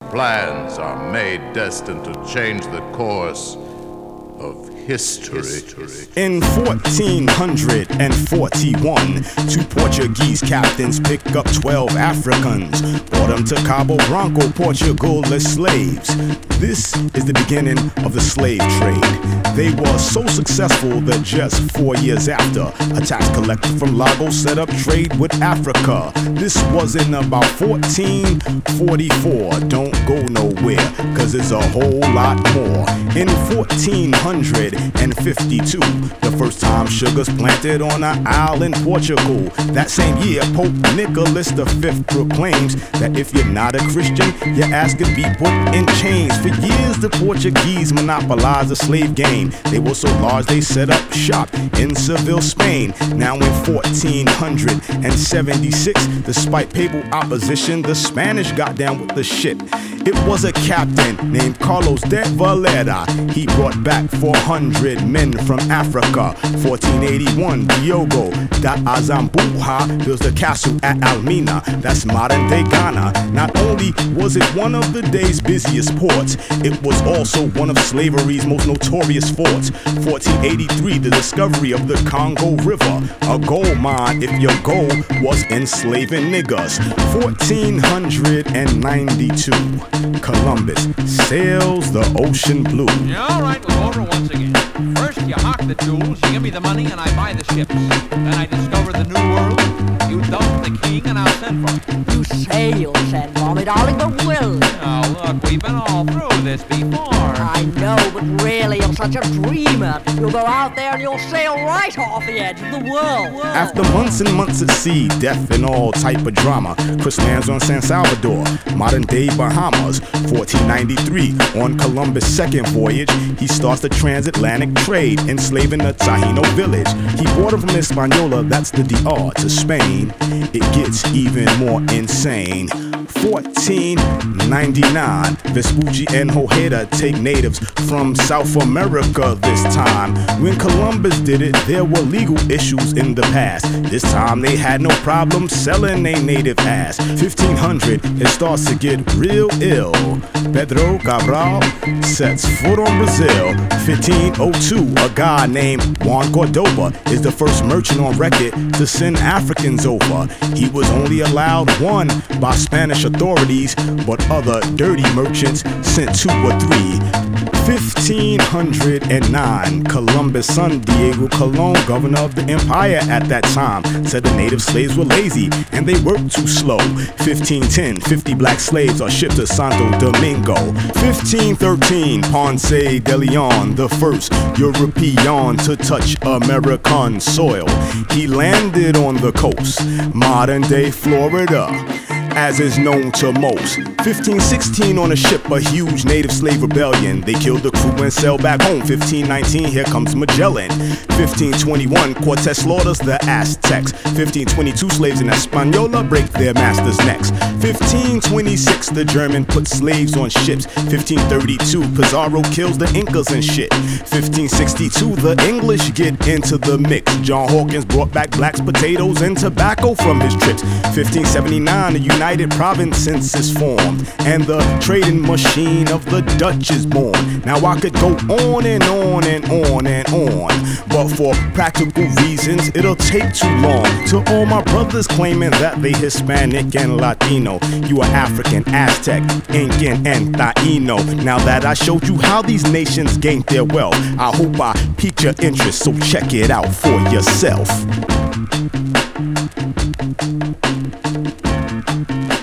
plans are made destined to change the course of history. In 1441, two Portuguese captains pick up 12 Africans, brought them to Cabo Branco, Portugal as slaves. This is the beginning of the slave trade. They were so successful that just 4 years after, a tax collector from Lagos set up trade with Africa. This was in about 1444. Don't go nowhere, cause it's a whole lot more. In 1452, the first time sugar's planted on an isle in Portugal. That same year, Pope Nicholas V proclaims that if you're not a Christian, your ass could be put in chains. For years, the Portuguese monopolized the slave game. They were so large they set up shop in Seville, Spain. Now in 1476, despite papal opposition, the Spanish got down with the shit. It was a captain named Carlos de Valera. He brought back 400 men from Africa. 1481, Diogo da Azambuja builds the castle at Almina. That's modern day Ghana. Not only was it one of the day's busiest ports, it was also one of slavery's most notorious forts. 1483, the discovery of the Congo River, a gold mine if your goal was enslaving niggas. 1492, Columbus sails the ocean blue. Yeah, all right, we'll go over it once again. First, you hawk the jewels, you give me the money, and I buy the ships. Then I discover the new world. You dump the king, and I'll send for you. You say you'll send for me, darling, but will you? Now, look, we've been all through this before. I know, but really, you're such a dreamer. You'll go out there and you'll sail right off the edge of the world. After months and months at sea, death and all type of drama, Chris lands on San Salvador, modern day Bahamas. 1493, on Columbus' second voyage, he starts the transatlantic trade, enslaving a Taino village. He brought it from Hispaniola, that's the DR, to Spain. It gets even more insane. 1499, Vespucci and Hojeda take natives from South America this time. When Columbus did it, there were legal issues in the past. This time they had no problem selling a native ass. 1500, it starts to get real ill. Pedro Cabral sets foot on Brazil. 1502, a guy named Juan Cordoba is the first merchant on record to send Africans over. He was only allowed one by Spanish authorities, but other dirty merchants sent 2 or 3. 1509, Columbus' son Diego Colon, governor of the empire at that time, said the native slaves were lazy and they worked too slow. 1510, 50 black slaves are shipped to Santo Domingo. 1513, Ponce de Leon, the first European to touch American soil. He landed on the coast, modern day Florida, as is known to most. 1516, on a ship, a huge native slave rebellion. They killed the crew and sailed back home. 1519, here comes Magellan. 1521, Cortez slaughters the Aztecs. 1522, slaves in Hispaniola break their masters' necks. 1526, the German put slaves on ships. 1532, Pizarro kills the Incas and shit. 1562, the English get into the mix. John Hawkins brought back blacks, potatoes, and tobacco from his trips. 1579, the United Provinces is formed, and the trading machine of the Dutch is born. Now I could go on and on and on and on, but for practical reasons it'll take too long. To all my brothers claiming that they Hispanic and Latino, you are African, Aztec, Incan, and Taino. Now that I showed you how these nations gained their wealth, I hope I piqued your interest, so check it out for yourself.